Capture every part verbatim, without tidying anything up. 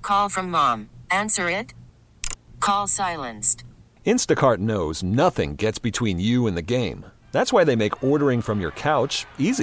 Call from mom. Answer it. Call silenced. Instacart knows nothing gets between you and the game. That's why they make ordering from your couch easy.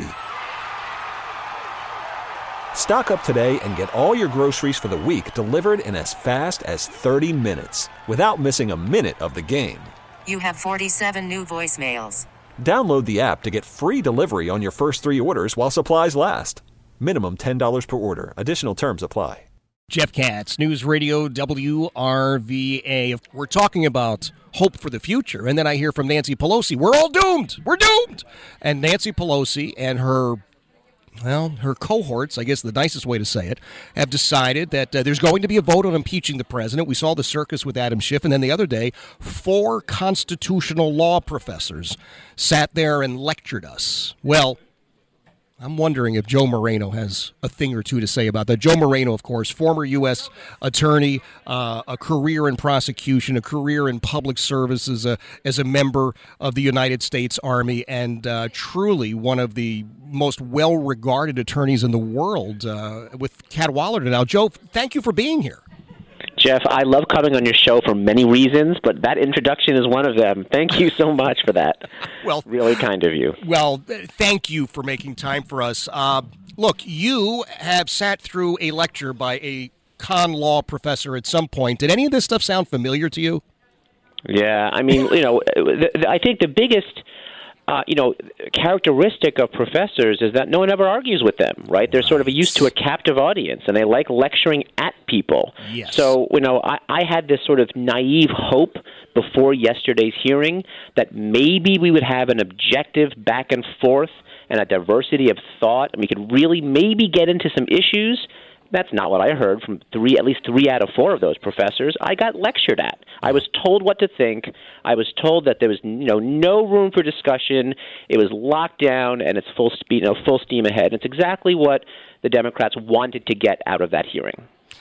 Stock up today and get all your groceries for the week delivered in as fast as thirty minutes without missing a minute of the game. You have forty-seven new voicemails. Download the app to get free delivery on your first three orders while supplies last. Minimum ten dollars per order. Additional terms apply. Jeff Katz, News Radio W R V A. We're talking about hope for the future, and then I hear from Nancy Pelosi, we're all doomed. We're doomed. And Nancy Pelosi and her, well, her cohorts, I guess the nicest way to say it, have decided that uh, there's going to be a vote on impeaching the president. We saw the circus with Adam Schiff, and then the other day, four constitutional law professors sat there and lectured us. Well, I'm wondering if Joe Moreno has a thing or two to say about that. Joe Moreno, of course, former U S attorney, uh, a career in prosecution, a career in public service as a, as a member of the United States Army, and uh, truly one of the most well-regarded attorneys in the world uh, with Cadwalader now. Joe, thank you for being here. Jeff, I love coming on your show for many reasons, but that introduction is one of them. Thank you so much for that. Well, really kind of you. Well, thank you for making time for us. Uh, look, you have sat through a lecture by a con law professor at some point. Did any of this stuff sound familiar to you? Yeah, I mean, you know, the, the, I think the biggest Uh, you know, characteristic of professors is that no one ever argues with them, right? They're sort of used to a captive audience, and they like lecturing at people. Yes. So, you know, I, I had this sort of naive hope before yesterday's hearing that maybe we would have an objective back and forth and a diversity of thought, and we could really maybe get into some issues. That's not what I heard from three, at least three out of four of those professors. I got lectured at. I was told what to think. I was told that there was, you know, no room for discussion. It was locked down, and it's full speed, you know, full steam ahead. And it's exactly what the Democrats wanted to get out of that hearing.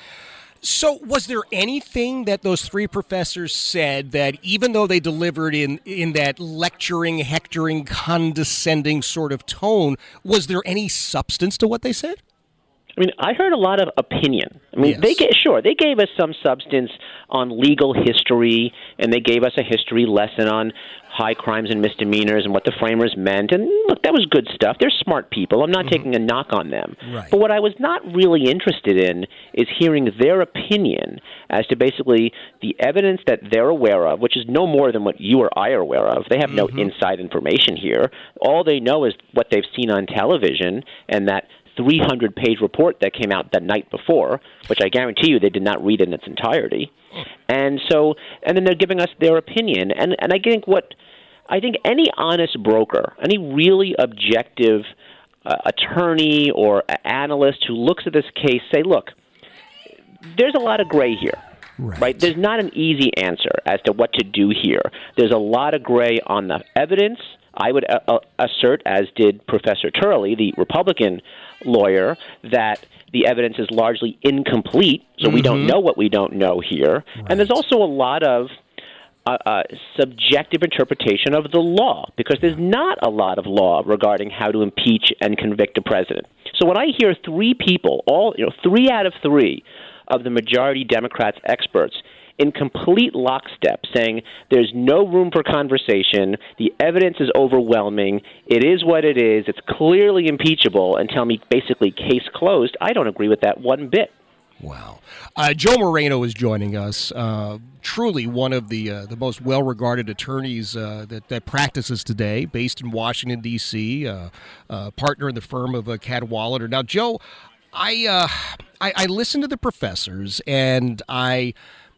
So was there anything that those three professors said that, even though they delivered in, in that lecturing, hectoring, condescending sort of tone, was there any substance to what they said? I mean, I heard a lot of opinion. I mean, yes. they gave, sure, they gave us some substance on legal history, and they gave us a history lesson on high crimes and misdemeanors and what the framers meant. And look, that was good stuff. They're smart people. I'm not mm-hmm. taking a knock on them. Right. But what I was not really interested in is hearing their opinion as to basically the evidence that they're aware of, which is no more than what you or I are aware of. They have mm-hmm. no inside information here. All they know is what they've seen on television, and that three hundred page report that came out the night before, which I guarantee you they did not read in its entirety. And so, and then they're giving us their opinion. And, and I think what, I think any honest broker, any really objective uh, attorney or analyst who looks at this case say, look, there's a lot of gray here. Right. right? There's not an easy answer as to what to do here. There's a lot of gray on the evidence. I would uh, assert, as did Professor Turley, the Republican lawyer, that the evidence is largely incomplete, so mm-hmm. we don't know what we don't know here. Right. And there's also a lot of uh, uh, subjective interpretation of the law, because there's not a lot of law regarding how to impeach and convict a president. So when I hear three people, all you know, three out of three of the majority Democrats experts in complete lockstep, saying there's no room for conversation, the evidence is overwhelming, it is what it is, it's clearly impeachable, and tell me basically case closed, I don't agree with that one bit. Wow. Uh, Joe Moreno is joining us, uh, truly one of the uh, the most well-regarded attorneys uh, that, that practices today, based in Washington, D C, uh, uh, partner in the firm of uh, Cadwalader. Now, Joe, I, uh, I, I listened to the professors, and I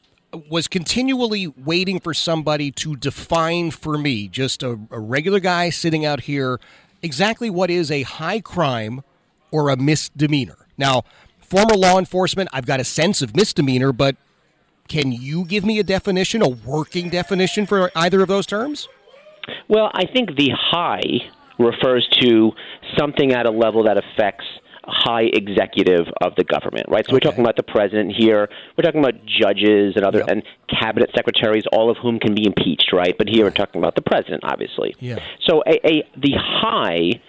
was continually waiting for somebody to define for me, just a, a regular guy sitting out here, exactly what is a high crime or a misdemeanor. Now, former law enforcement, I've got a sense of misdemeanor, but can you give me a definition, a working definition for either of those terms? Well, I think the high refers to something at a level that affects high executive of the government, right? So okay. we're talking about the president here. We're talking about judges and other yep. and cabinet secretaries, all of whom can be impeached, right? But here we're talking about the president, obviously. Yeah. So a, a the high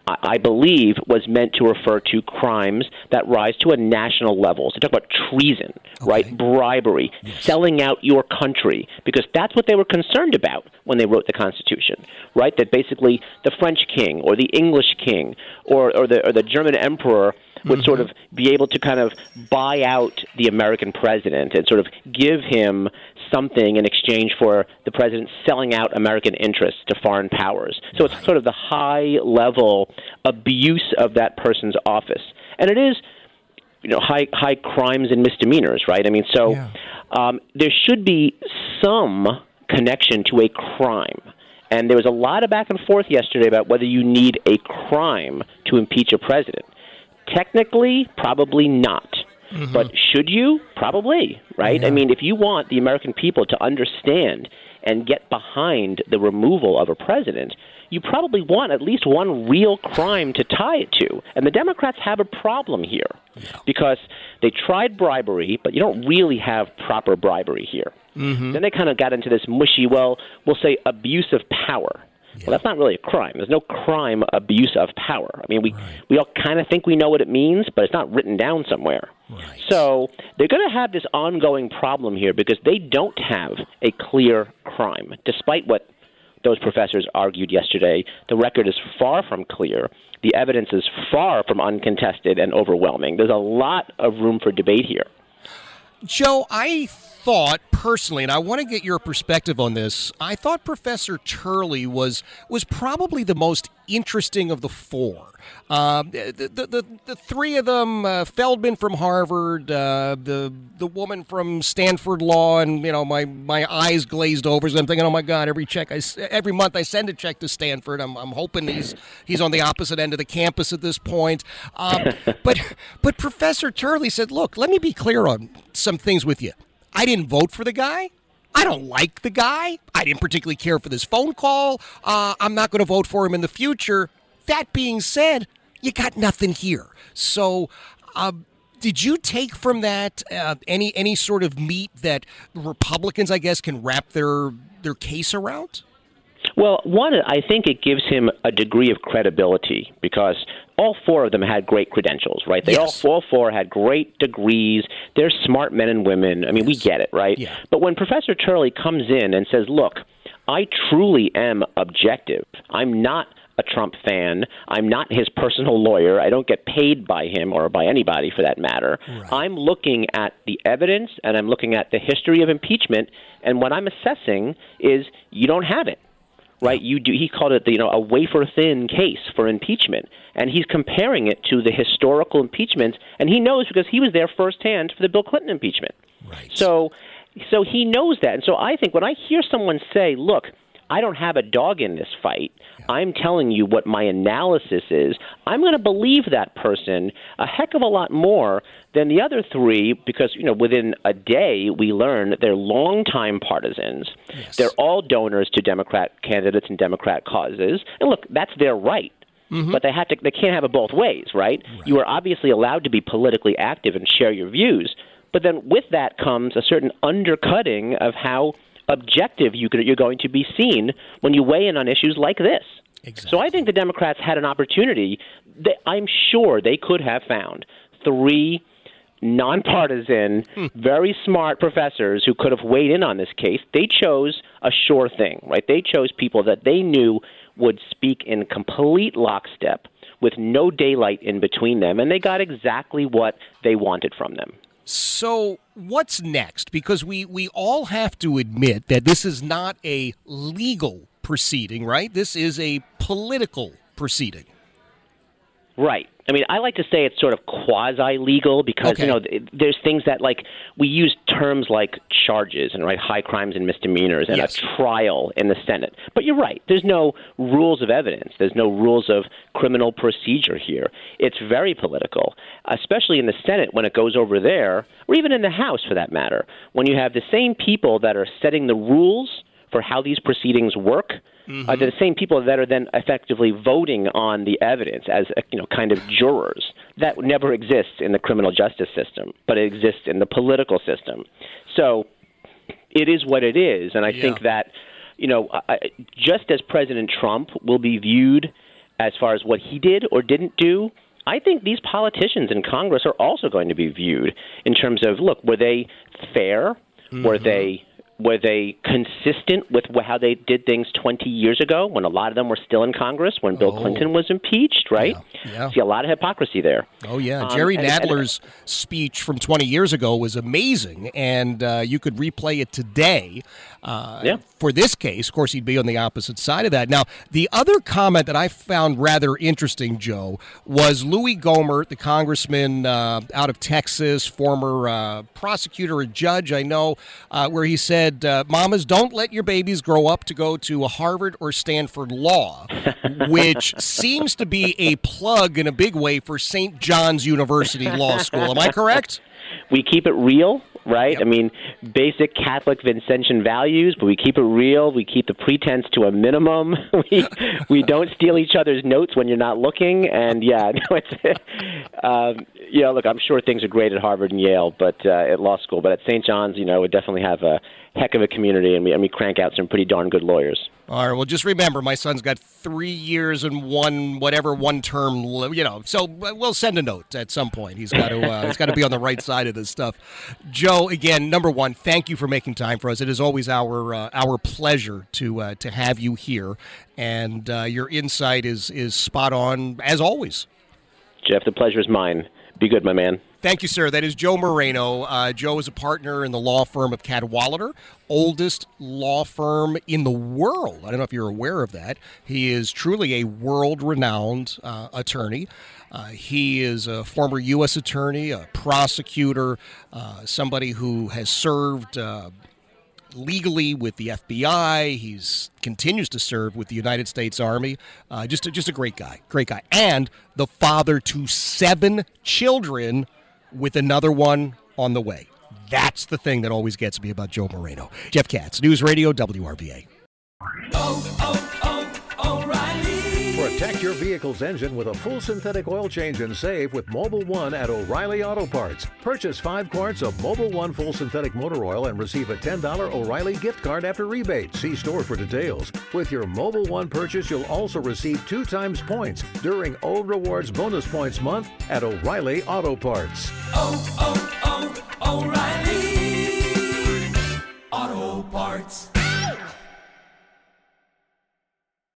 I believe, was meant to refer to crimes that rise to a national level. So talk about treason, okay. right? Bribery, yes. selling out your country, because that's what they were concerned about when they wrote the Constitution, right? That basically the French king or the English king or, or, the, or the German emperor would mm-hmm. sort of be able to kind of buy out the American president and sort of give him something in exchange for the president selling out American interests to foreign powers. So it's sort of the high-level abuse of that person's office. And it is, you know, high high crimes and misdemeanors, right? I mean, so yeah. um, there should be some connection to a crime. And there was a lot of back and forth yesterday about whether you need a crime to impeach a president. Technically, probably not. Mm-hmm. But should you? Probably, right? Yeah. I mean, if you want the American people to understand and get behind the removal of a president, you probably want at least one real crime to tie it to. And the Democrats have a problem here yeah. because they tried bribery, but you don't really have proper bribery here. Mm-hmm. Then they kind of got into this mushy, well, we'll say abuse of power. Yeah. Well, that's not really a crime. There's no crime abuse of power. I mean, we, right. we all kind of think we know what it means, but it's not written down somewhere. Right. So they're going to have this ongoing problem here because they don't have a clear crime. Despite what those professors argued yesterday, the record is far from clear. The evidence is far from uncontested and overwhelming. There's a lot of room for debate here. Joe, I thought personally, and I want to get your perspective on this, I thought Professor Turley was was probably the most interesting of the four. Uh, the, the, the, the three of them, uh, Feldman from Harvard, uh, the the woman from Stanford Law, and you know my, my eyes glazed over as I'm thinking, oh my God, every check I every month I send a check to Stanford. I'm I'm hoping he's he's on the opposite end of the campus at this point. Um, but but Professor Turley said, look, let me be clear on some things with you. I didn't vote for the guy. I don't like the guy. I didn't particularly care for this phone call. Uh, I'm not going to vote for him in the future. That being said, you got nothing here. So uh, did you take from that uh, any any sort of meat that Republicans, I guess, can wrap their their case around? Well, one, I think it gives him a degree of credibility because all four of them had great credentials, right? They yes. all, all four had great degrees. They're smart men and women. I mean, yes. we get it, right? Yeah. But when Professor Turley comes in and says, look, I truly am objective. I'm not a Trump fan. I'm not his personal lawyer. I don't get paid by him or by anybody for that matter. Right. I'm looking at the evidence and I'm looking at the history of impeachment, and what I'm assessing is you don't have it. Right, you do. He called it, the, you know, a wafer-thin case for impeachment, and he's comparing it to the historical impeachments, and he knows because he was there firsthand for the Bill Clinton impeachment. Right. So, so he knows that, and so I think when I hear someone say, "Look, I don't have a dog in this fight. Yeah. I'm telling you what my analysis is," I'm going to believe that person a heck of a lot more than the other three because, you know, within a day we learn that they're longtime partisans. Yes. They're all donors to Democrat candidates and Democrat causes. And look, that's their right. Mm-hmm. But they have to. They can't have it both ways, right? right? You are obviously allowed to be politically active and share your views. But then with that comes a certain undercutting of how objective you could, you're going to be seen when you weigh in on issues like this. Exactly. So I think the Democrats had an opportunity. That I'm sure they could have found three nonpartisan, hmm. very smart professors who could have weighed in on this case. They chose a sure thing, right? They chose people that they knew would speak in complete lockstep with no daylight in between them, and they got exactly what they wanted from them. So what's next? Because we, we all have to admit that this is not a legal proceeding, right? This is a political proceeding. Right. I mean, I like to say it's sort of quasi-legal because, okay. you know, there's things that, like, we use terms like charges and, right, high crimes and misdemeanors and yes. a trial in the Senate. But you're right. There's no rules of evidence. There's no rules of criminal procedure here. It's very political, especially in the Senate when it goes over there, or even in the House for that matter, when you have the same people that are setting the rules for how these proceedings work. Mm-hmm. Uh, the same people that are then effectively voting on the evidence as, you know, kind of jurors. That never exists in the criminal justice system, but it exists in the political system. So it is what it is, and I yeah. think that, you know, I, just as President Trump will be viewed as far as what he did or didn't do, I think these politicians in Congress are also going to be viewed in terms of, look, were they fair? Mm-hmm. Were they were they consistent with how they did things twenty years ago when a lot of them were still in Congress, when Bill oh. Clinton was impeached, right? Yeah. Yeah. See a lot of hypocrisy there. Oh, yeah. Um, Jerry and, Nadler's and, speech from twenty years ago was amazing, and uh, you could replay it today. Uh, yeah. For this case, of course, he'd be on the opposite side of that. Now, the other comment that I found rather interesting, Joe, was Louis Gohmert, the congressman uh, out of Texas, former uh, prosecutor and judge, I know, uh, where he said, uh, mamas, don't let your babies grow up to go to a Harvard or Stanford law, which seems to be a plug in a big way for Saint John's University Law School. Am I correct? We keep it real. Right? Yep. I mean, basic Catholic Vincentian values, but we keep it real. We keep the pretense to a minimum. we we don't steal each other's notes when you're not looking. And, yeah, no, it's, um, you know, look, I'm sure things are great at Harvard and Yale, but uh, at law school. But at Saint John's, you know, we definitely have a heck of a community, and we, and we crank out some pretty darn good lawyers. All right, well, just remember, my son's got three years and one, whatever, one term, you know, so we'll send a note at some point. He's got to uh, he's got to be on the right side of this stuff. Joe, again, number one, thank you for making time for us. It is always our uh, our pleasure to uh, to have you here, and uh, your insight is, is spot on, as always. Jeff, the pleasure is mine. Be good, my man. Thank you, sir. That is Joe Moreno. Uh, Joe is a partner in the law firm of Cadwalader, oldest law firm in the world. I don't know if you're aware of that. He is truly a world-renowned uh, attorney. Uh, he is a former U S attorney, a prosecutor, uh, somebody who has served uh, legally with the F B I. He's continues to serve with the United States Army. Uh, just, a, just a great guy, great guy. And the father to seven children, with another one on the way. That's the thing that always gets me about Joe Moreno. Jeff Katz, News Radio W R V A. Oh, oh, oh, O'Reilly. Protect your vehicle's engine with a full synthetic oil change and save with Mobil one at O'Reilly Auto Parts. Purchase five quarts of Mobil one full synthetic motor oil and receive a ten dollars O'Reilly gift card after rebate. See store for details. With your Mobil one purchase, you'll also receive two times points during O Rewards Bonus Points Month at O'Reilly Auto Parts. Oh, oh, oh, O'Reilly Auto Parts.